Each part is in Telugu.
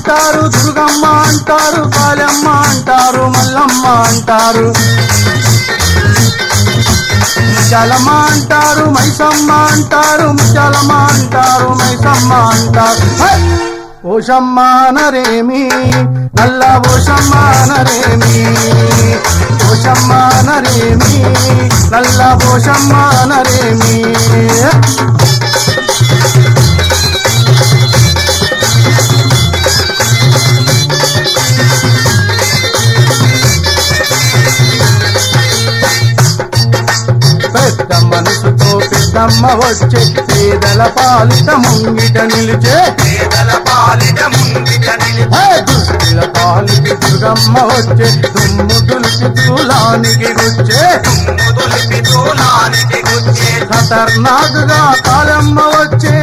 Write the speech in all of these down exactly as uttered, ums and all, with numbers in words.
అంటారు, దుర్గమ్మ అంటారు, కాళమ్మ అంటారు, మల్లమ్మ అంటారు, ముత్యాలమ్మ అంటారు, మైసమ్మ అంటారు, ముత్యాలమ్మ అంటారు, మైసమ్మ అంటారు. ఓషమ్మ నరేమి నల్ల ఓషమ్మ నరేమి, ఓషమ్మ నరేమి నల్ల ఓషమ్మ నరేమి. పెద్ద మనసుతో పెద్దమ్మ వచ్చే, పేదల పాలిట ముంగిట నిలిచే, పేదల పాలిట ముంగిట నిలిచే, దుష్టుల పాలిటి దుర్గమ్మ వచ్చే, దుమ్ము దులిపి దూలానికి గుచ్చే, దుమ్ము దులిపి దూలానికి గుచ్చే, ఖతర్నాక్గా కాళమ్మ వచ్చే,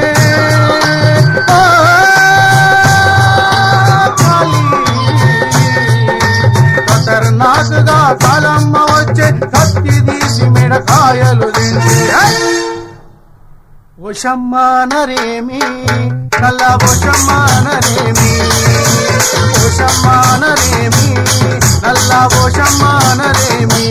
ఖతర్నాక్గా కాళమ్మ వచ్చే, కత్తి తీసి మిడకాయలు దించే. ఓషమ్మ నరేమి నల్ల ఓషమ్మ నరేమి, ఓషమ్మ నరేమి నల్ల ఓషమ్మ నరేమి.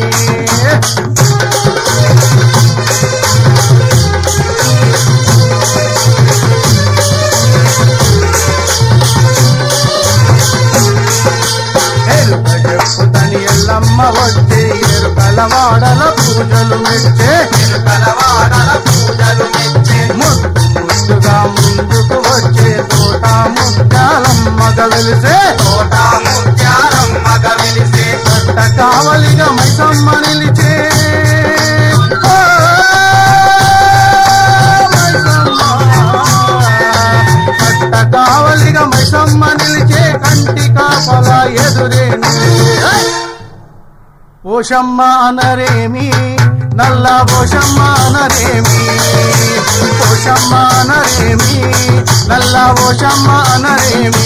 ఎరుక చెప్పుతని ఎల్లమ్మ వచ్చే, ఎరుకల వాడల పూజలు మెచ్చే, ఎరుకల వాడల పూజలు మెచ్చే, ముద్దు ముద్దుగా ముందుకు వచ్చే, తోట ముత్యాలమ్మగ వెలిసే, తోట ముత్యాలమ్మగ వెలిసే, కట్ట కావలిగా మైసమ్మ నిలిచే, ఓ మైసమ్మ, కట్ట కావలిగా మైసమ్మ నిలిచే, కంటి కాపల ఎదురే నిలిచే. ఓషమ్మ నరేమి నల్ల ఓషమ్మ నరేమి, ఓషమ్మ నరేమి నల్ల ఓషమ్మ నరేమి.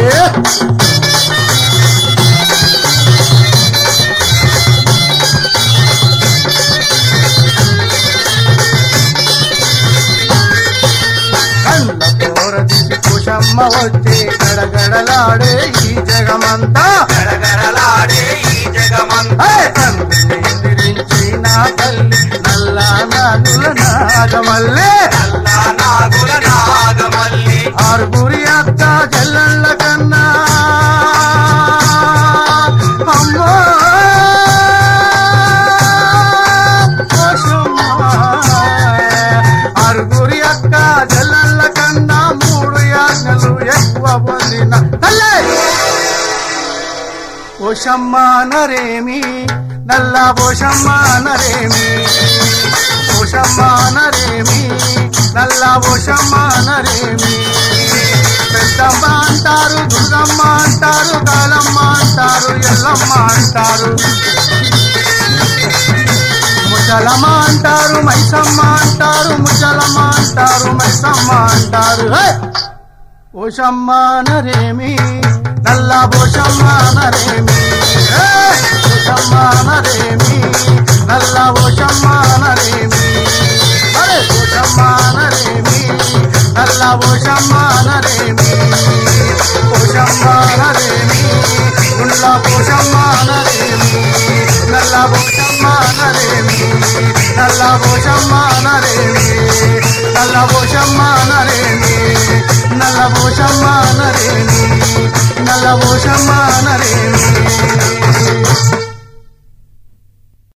కళ్ళ తోర తీసి ఓషమ్మ వచ్చే, గడగడలాడే ఈ జగమంతా, గడగడలాడే ఈ జగమంతా, ఎదిరించి నా తల్లి నల్ల నాగుల నాగమల్లే, నల్ల నాగుల నాగమల్లి, ఆరుగురి అక్క చెల్లెళ్ళ కన్నా అమ్మో ఓషమ్మ, ఆరుగురి అక్క చెల్లెళ్ళ కన్నా మూడు యాజ్ఞలు ఎక్కువ పొందిన తల్లే. ఓషమ్మ నరేమి నల్ల ఓషమ్మ నరేమి, ఓషమ్మ నరేమి నల్ల ఓషమ్మ నరేమి. పెద్దమ్మ అంటారు, దుర్గమ్మ అంటారు, కాళమ్మ అంటారు, ఎల్లమ్మ అంటారు, ముసలమ్మ అంటారు, మైసమ్మ అంటారు, ముసలమ్మ అంటారు, మైసమ్మ అంటారు. ఓషమ్మ నరేమి నల్ల ఓషమ్మ నరేమి, ఓషమ్మ నరేమి నల్ల ఓషమ్మ నరేమి, ఓషమ్మ నరేమి నల్ల ఓషమ్మ నరేమి, ఓషమ్మ నరేమి నల్ల ఓషమ్మ నరేమి, నల్ల ఓషమ్మ నరేమి నల్ల ఓషమ్మ నరేమి, నల్ల ఓషమ్మ నరేమి నల్ల ఓషమ్మ నరేమి, నల్ల ఓషమ్మ నరేమి.